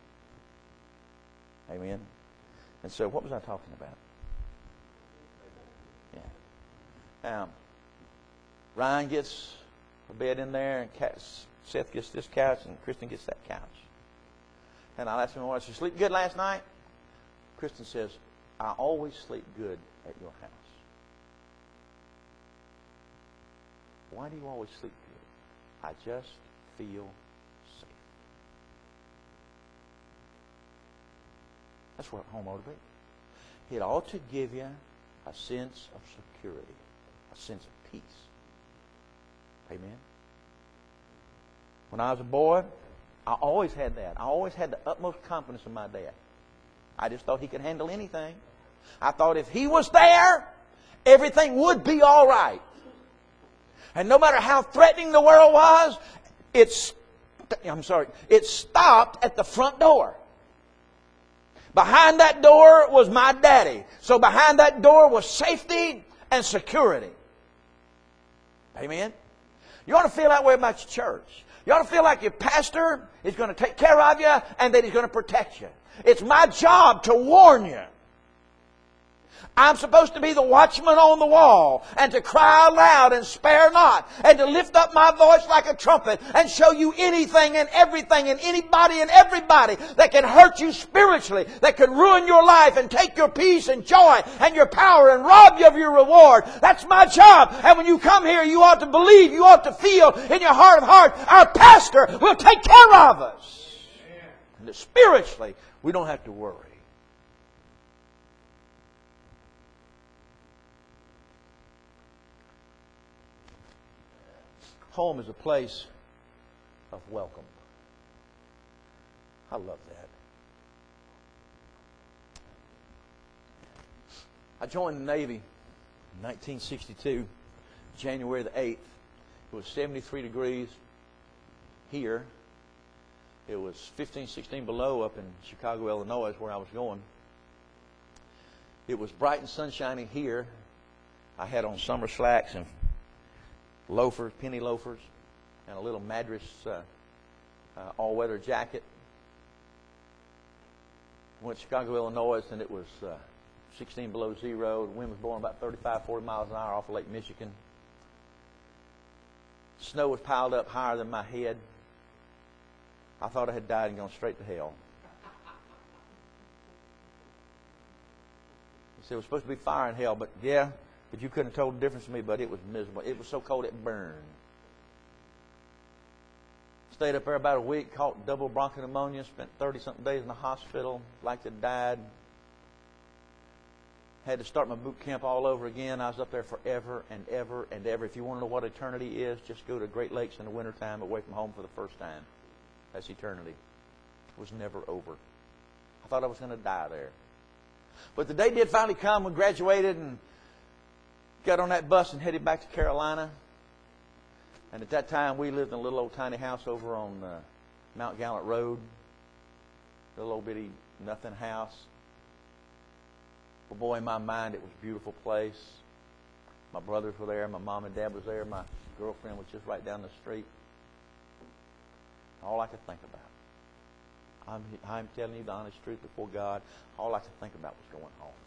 Amen? And so what was I talking about? Yeah. Now, Ryan gets a bed in there, and Seth gets this couch, and Kristen gets that couch. And I'll ask him, "Did you sleep good last night?" Kristen says, "I always sleep good at your house." Why do you always sleep good? I just feel safe. That's what home ought to be. It ought to give you a sense of security, a sense of peace. Amen? When I was a boy, I always had that. I always had the utmost confidence in my dad. I just thought he could handle anything. I thought if he was there, everything would be all right. And no matter how threatening the world was, it stopped at the front door. Behind that door was my daddy. So behind that door was safety and security. Amen? You ought to feel that way about your church. You ought to feel like your pastor is going to take care of you and that he's going to protect you. It's my job to warn you. I'm supposed to be the watchman on the wall and to cry aloud and spare not and to lift up my voice like a trumpet and show you anything and everything and anybody and everybody that can hurt you spiritually, that can ruin your life and take your peace and joy and your power and rob you of your reward. That's my job. And when you come here, you ought to believe, you ought to feel in your heart of hearts, our pastor will take care of us. And that spiritually, we don't have to worry. Home is a place of welcome. I love that. I joined the Navy in 1962, January the 8th. It was 73 degrees here. It was 15, 16 below up in Chicago, Illinois, where I was going. It was bright and sunshiny here. I had on summer slacks and loafers, penny loafers, and a little Madras all-weather jacket. Went to Chicago, Illinois, and it was 16 below zero. The wind was blowing about 35, 40 miles an hour off of Lake Michigan. Snow was piled up higher than my head. I thought I had died and gone straight to hell. He said it was supposed to be fire in hell, but yeah, but you couldn't have told the difference to me, but it was miserable. It was so cold it burned. Stayed up there about a week, caught double bronchopneumonia, spent 30-something days in the hospital, like to died. Had to start my boot camp all over again. I was up there forever and ever and ever. If you want to know what eternity is, just go to Great Lakes in the wintertime away from home for the first time. That's eternity. It was never over. I thought I was going to die there. But the day did finally come. We graduated and got on that bus and headed back to Carolina. And at that time, we lived in a little old tiny house over on Mount Gallant Road. A little old bitty nothing house. Well, boy, in my mind, it was a beautiful place. My brothers were there. My mom and dad was there. My girlfriend was just right down the street. All I could think about. I'm telling you the honest truth before God. All I could think about was going home.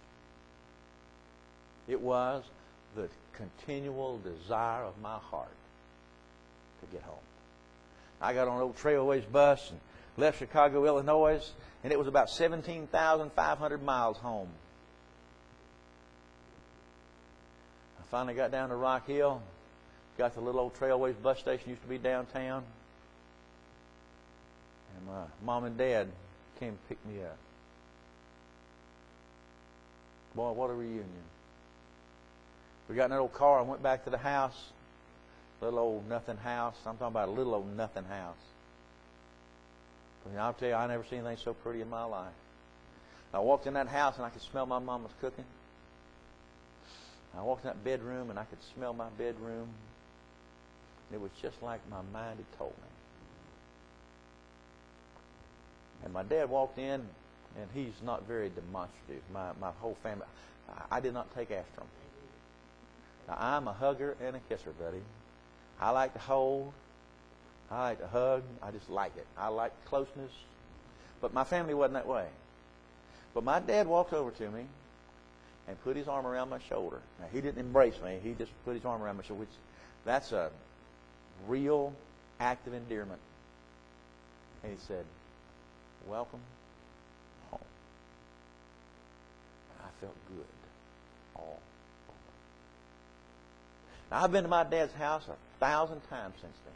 It was the continual desire of my heart to get home. I got on an old Trailways bus and left Chicago, Illinois, and it was about 17,500 miles home. I finally got down to Rock Hill, got the little old Trailways bus station, used to be downtown, and my mom and dad came and picked me up. Boy, what a reunion. We got in that old car and went back to the house. Little old nothing house. I'm talking about a little old nothing house. But I'll tell you, I never seen anything so pretty in my life. I walked in that house and I could smell my mama's cooking. I walked in that bedroom and I could smell my bedroom. It was just like my mind had told me. And my dad walked in, and he's not very demonstrative. My whole family, I did not take after him. Now, I'm a hugger and a kisser, buddy. I like to hold. I like to hug. I just like it. I like closeness. But my family wasn't that way. But my dad walked over to me and put his arm around my shoulder. Now, he didn't embrace me. He just put his arm around my shoulder. That's a real act of endearment. And he said, "Welcome home." I felt good all over. Now, I've been to my dad's house 1,000 times since then.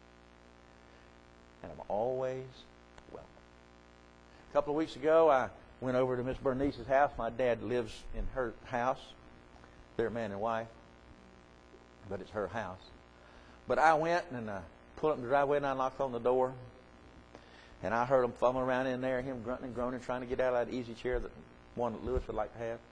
And I'm always welcome. A couple of weeks ago, I went over to Miss Bernice's house. My dad lives in her house. They're man and wife, but it's her house. But I went and pulled up in the driveway and I knocked on the door. And I heard him fumbling around in there, him grunting and groaning, trying to get out of that easy chair, that one that Lewis would like to have.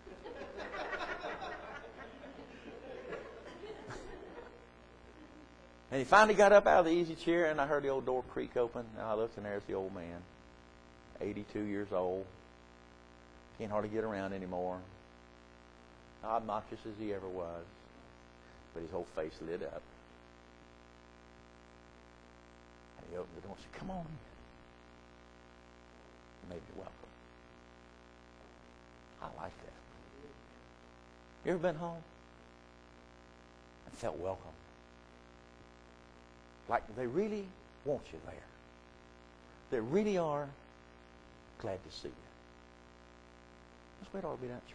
And he finally got up out of the easy chair, and I heard the old door creak open. And I looked, and there's the old man, 82 years old. Can't hardly get around anymore. Obnoxious as he ever was. But his whole face lit up. And he opened the door and said, "Come on in." He made me welcome. I like that. You ever been home and felt welcome? Like they really want you there. They really are glad to see you. That's the way it ought to be down at church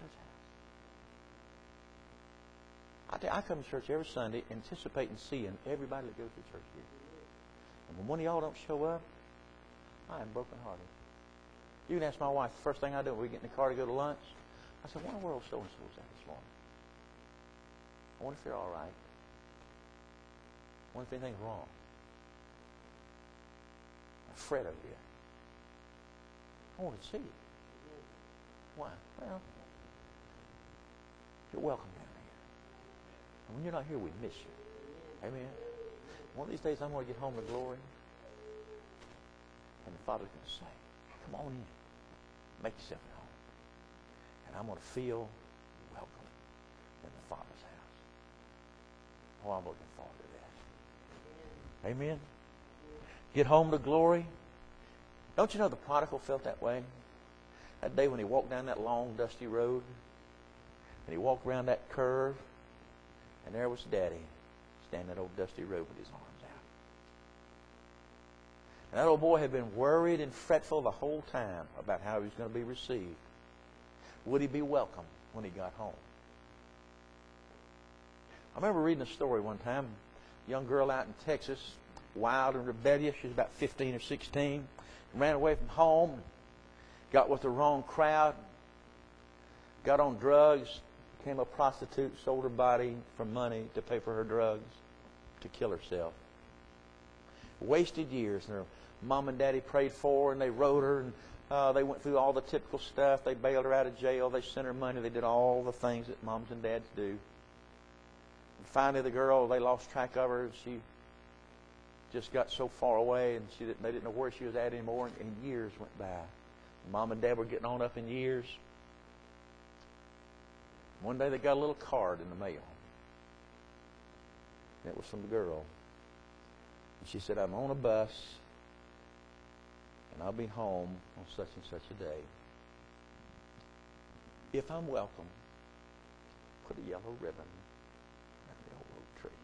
house. I tell you, I come to church every Sunday anticipating seeing everybody that goes to church here. And when one of y'all don't show up, I am brokenhearted. You can ask my wife, the first thing I do when we get in the car to go to lunch, I said, "Why in the world so-and-so was out this morning? I wonder if they're all right. I wonder if anything's wrong. I fret over you. I want to see you." Why? Well, you're welcome down here. And when you're not here, we miss you. Amen. One of these days, I'm going to get home to glory. And the Father's going to say, "Come on in. Make yourself at home." And I'm going to feel welcome in the Father's house. Oh, I'm looking forward to that. Amen. Get home to glory. Don't you know the prodigal felt that way? That day when he walked down that long, dusty road, and he walked around that curve, and there was Daddy standing that old dusty road with his arms out. And that old boy had been worried and fretful the whole time about how he was going to be received. Would he be welcome when he got home? I remember reading a story one time. A young girl out in Texas, wild and rebellious. She was about 15 or 16. Ran away from home. Got with the wrong crowd. Got on drugs. Became a prostitute. Sold her body for money to pay for her drugs. To kill herself. Wasted years. And her mom and daddy prayed for her, and they wrote her, and they went through all the typical stuff. They bailed her out of jail. They sent her money. They did all the things that moms and dads do. And finally, the girl, they lost track of her. She just got so far away, and they didn't know where she was at anymore. And years went by. Mom and Dad were getting on up in years. One day, they got a little card in the mail. And it was from the girl. And she said, "I'm on a bus, and I'll be home on such and such a day. If I'm welcome, put a yellow ribbon around the old oak tree."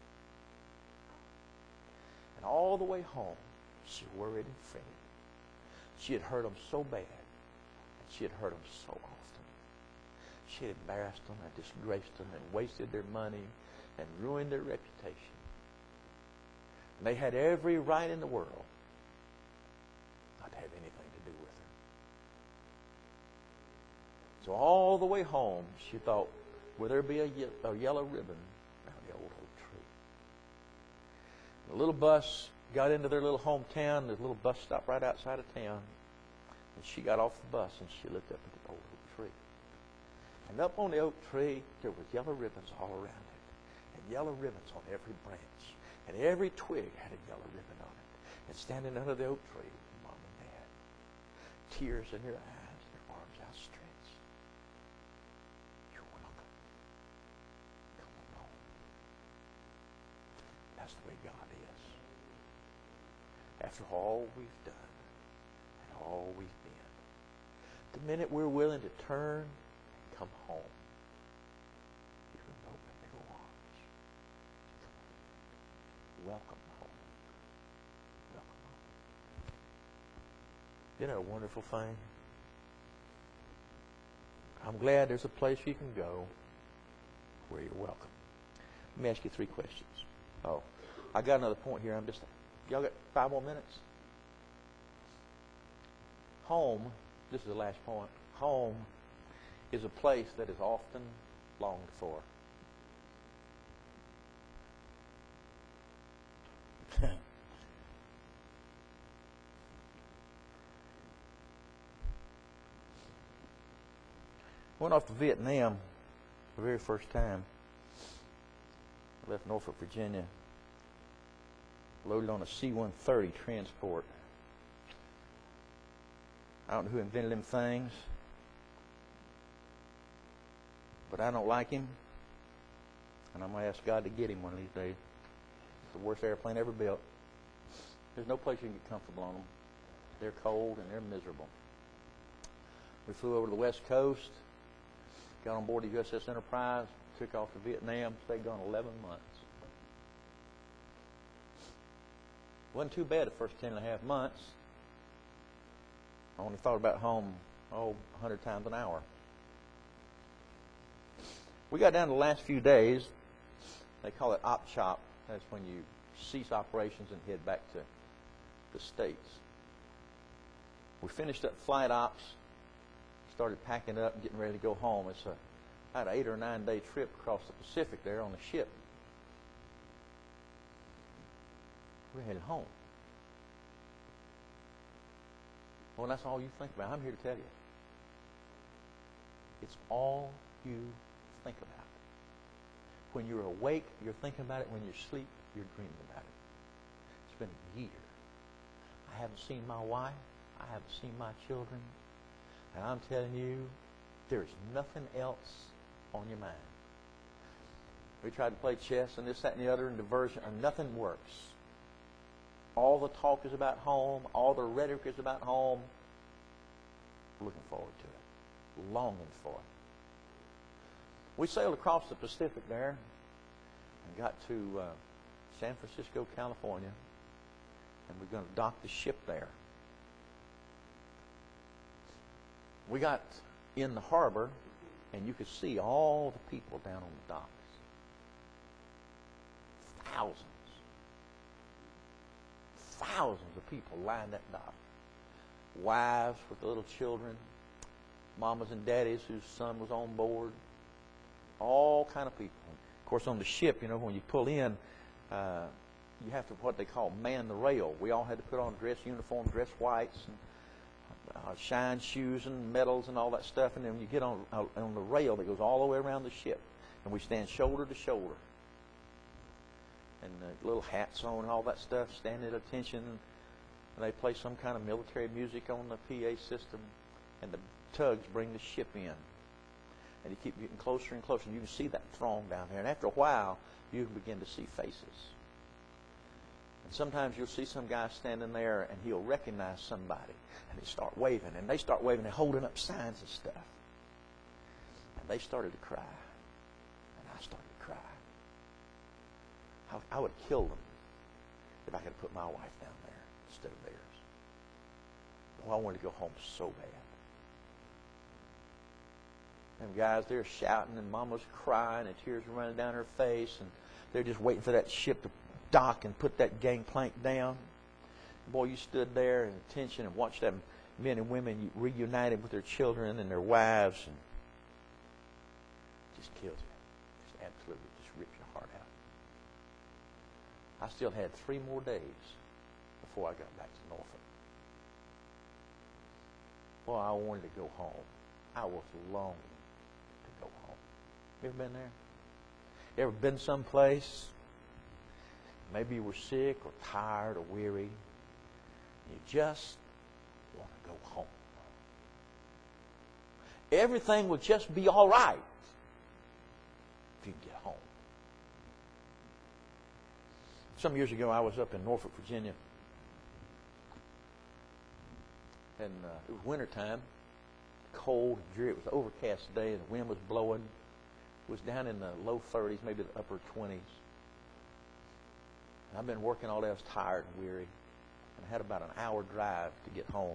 And all the way home, she worried and fretted. She had hurt them so bad, and she had hurt them so often. She had embarrassed them and disgraced them and wasted their money and ruined their reputation. And they had every right in the world not to have anything to do with her. So all the way home, she thought, will there be a yellow ribbon around the old oak tree? The little bus got into their little hometown. There's a little bus stop right outside of town. And she got off the bus and she looked up at the old oak tree. And up on the oak tree, there was yellow ribbons all around it. And yellow ribbons on every branch. And every twig had a yellow ribbon on it. And standing under the oak tree was Mom and Dad. Tears in their eyes, their arms outstretched. "You're welcome. Come on home." That's the way God is. After all we've done and all we've been, the minute we're willing to turn and come home, He's going to open big arms. Welcome home. Welcome home. Isn't that a wonderful thing? I'm glad there's a place you can go where you're welcome. Let me ask you 3 questions. Oh, I got another point here. Y'all got 5 more minutes? Home, this is the last point. Home is a place that is often longed for. Went off to Vietnam the very first time. I left Norfolk, Virginia. Loaded on a C-130 transport. I don't know who invented them things, but I don't like him. And I'm going to ask God to get him one of these days. It's the worst airplane ever built. There's no place you can get comfortable on them. They're cold and they're miserable. We flew over to the West Coast, got on board the USS Enterprise, took off to Vietnam, stayed gone 11 months. Wasn't too bad the first 10 and a half months. I only thought about home, 100 times an hour. We got down to the last few days. They call it op chop. That's when you cease operations and head back to the States. We finished up flight ops, started packing up and getting ready to go home. It's about an 8 or 9 day trip across the Pacific there on the ship. We're headed home. Well, that's all you think about. I'm here to tell you. It's all you think about. When you're awake, you're thinking about it. When you're asleep, you're dreaming about it. It's been a year. I haven't seen my wife. I haven't seen my children. And I'm telling you, there's nothing else on your mind. We tried to play chess and this, that, and the other, and diversion, and nothing works. All the talk is about home. All the rhetoric is about home. Looking forward to it. Longing for it. We sailed across the Pacific there and got to San Francisco, California, and we're going to dock the ship there. We got in the harbor, and you could see all the people down on the docks. Thousands of people lined that dock. Wives with little children, mamas and daddies whose son was on board, all kind of people. Of course, on the ship, when you pull in, you have to what they call man the rail. We all had to put on dress uniform, dress whites, and shine shoes and medals and all that stuff. And then when you get on the rail that goes all the way around the ship, and we stand shoulder to shoulder. And little hats on and all that stuff, standing at attention. And they play some kind of military music on the PA system. And the tugs bring the ship in. And you keep getting closer and closer. And you can see that throng down there. And after a while, you can begin to see faces. And sometimes you'll see some guy standing there and he'll recognize somebody. And they start waving. And they start waving and holding up signs and stuff. And they started to cry. And I started to cry. I would have killed them if I could have put my wife down there instead of theirs. Well, I wanted to go home so bad. And guys, they're shouting, and Mama's crying, and tears are running down her face, and they're just waiting for that ship to dock and put that gangplank down. Boy, you stood there in attention and watched them men and women reunited with their children and their wives, and it just kills you. Just absolutely just rips your heart out. I still had 3 more days before I got back to Norfolk. Well, I wanted to go home. I was longing to go home. You ever been there? You ever been someplace? Maybe you were sick or tired or weary. You just want to go home. Everything will just be all right if you can get home. Some years ago, I was up in Norfolk, Virginia, and it was wintertime, cold and dreary. It was an overcast day, and the wind was blowing. It was down in the low 30s, maybe the upper 20s. And I've been working all day. I was tired and weary, and I had about an hour drive to get home.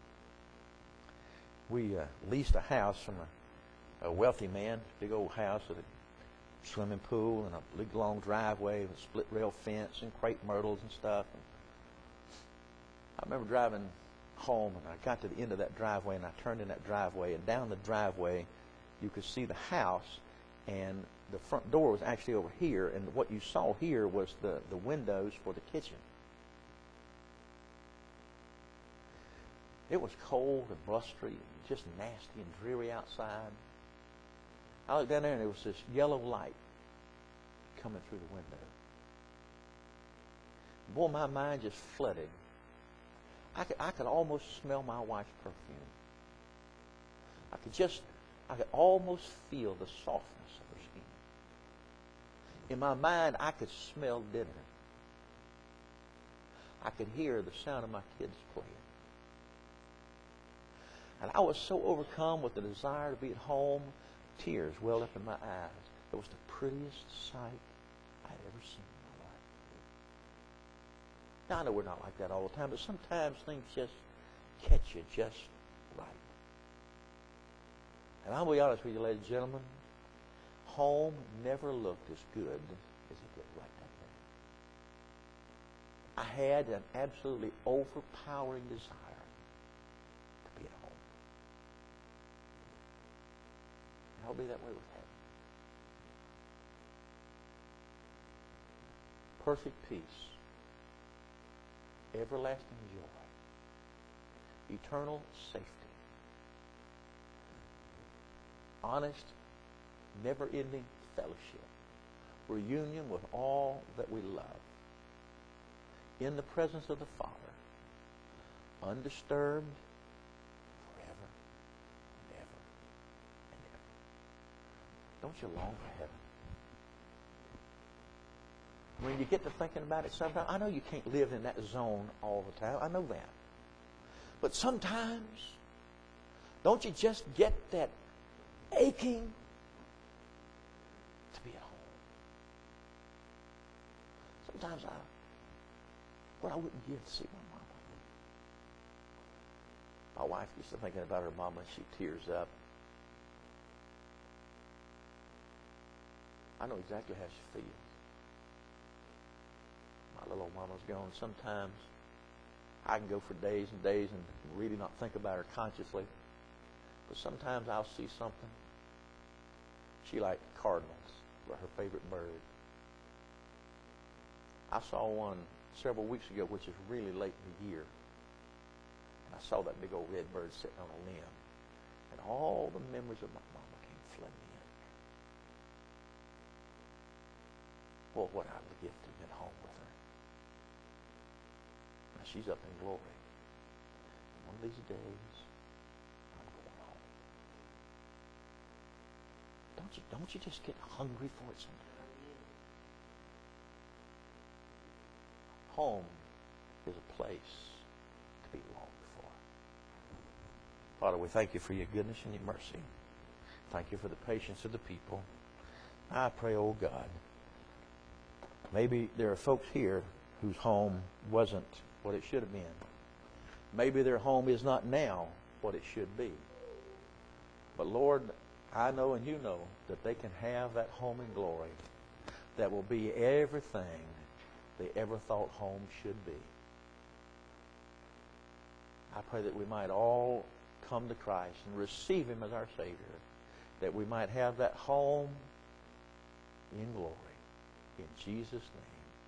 We leased a house from a wealthy man, big old house with a swimming pool and a big long driveway with a split rail fence and crepe myrtles and stuff. And I remember driving home, and I got to the end of that driveway, and I turned in that driveway, and down the driveway you could see the house, and the front door was actually over here, and what you saw here was the windows for the kitchen. It was cold and blustery and just nasty and dreary outside. I looked down there, and there was this yellow light coming through the window. Boy, my mind just flooded. I could almost smell my wife's perfume. I could almost feel the softness of her skin. In my mind, I could smell dinner. I could hear the sound of my kids playing. And I was so overcome with the desire to be at home, tears welled up in my eyes. It was the prettiest sight I'd ever seen in my life. Now, I know we're not like that all the time, but sometimes things just catch you just right. And I'll be honest with you, ladies and gentlemen, home never looked as good as it did right that day. I had an absolutely overpowering desire to be at home. And I'll be that way with heaven. Perfect peace, everlasting joy, eternal safety, honest, never-ending fellowship, reunion with all that we love, in the presence of the Father, undisturbed forever and ever and ever. Don't you long for heaven? When you get to thinking about it sometimes, I know you can't live in that zone all the time. I know that. But sometimes, don't you just get that aching to be at home? Sometimes what I wouldn't give to see my mama. My wife used to thinking about her mama, she tears up. I know exactly how she feels. My little old mama's gone. Sometimes I can go for days and days and really not think about her consciously. But sometimes I'll see something. She liked cardinals, were her favorite bird. I saw one several weeks ago, which is really late in the year. And I saw that big old red bird sitting on a limb. And all the memories of my mama came flooding in. Boy, what I would give to have been home with her. Now she's up in glory. And one of these days, I'm going home. Don't you just get hungry for it sometimes? Home is a place to be longed for. Father, we thank you for your goodness and your mercy. Thank you for the patience of the people. I pray, oh God, maybe there are folks here whose home wasn't what it should have been. Maybe their home is not now what it should be. But Lord, I know and you know that they can have that home in glory that will be everything they ever thought home should be. I pray that we might all come to Christ and receive Him as our Savior, that we might have that home in glory. In Jesus' name.